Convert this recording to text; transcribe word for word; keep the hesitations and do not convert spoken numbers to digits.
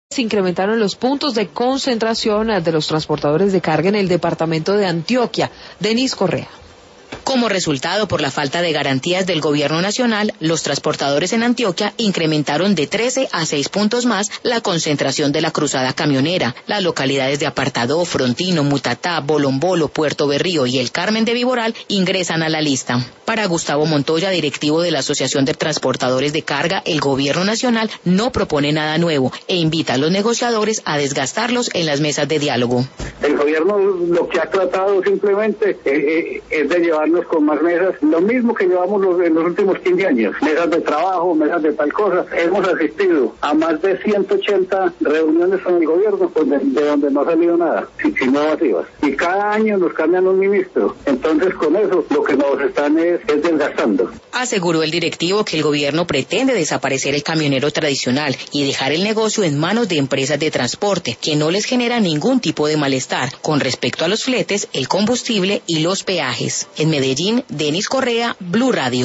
Se incrementaron los puntos de concentración de los transportadores de carga en el departamento de Antioquia. Denis Correa. Como resultado, por la falta de garantías del gobierno nacional, los transportadores en Antioquia incrementaron de trece a seis puntos más la concentración de la cruzada camionera. Las localidades de Apartadó, Frontino, Mutatá, Bolombolo, Puerto Berrío y El Carmen de Viboral ingresan a la lista. Para Gustavo Montoya, directivo de la Asociación de Transportadores de Carga, el gobierno nacional no propone nada nuevo e invita a los negociadores a desgastarlos en las mesas de diálogo. El gobierno lo que ha tratado simplemente eh, eh, es de llevarnos con más mesas, lo mismo que llevamos los, en los últimos quince años, mesas de trabajo, mesas de tal cosa. Hemos asistido a más de ciento ochenta reuniones con el gobierno, pues de, de donde no ha salido nada, sino vacías. Y cada año nos cambian un ministro. Entonces con eso lo que nos están es, es desgastando. Aseguró el directivo que el gobierno pretende desaparecer el camionero tradicional y dejar el negocio en manos de empresas de transporte, que no les genera ningún tipo de malestar con respecto a los fletes, el combustible y los peajes. En Medellín, Denis Correa, Blue Radio.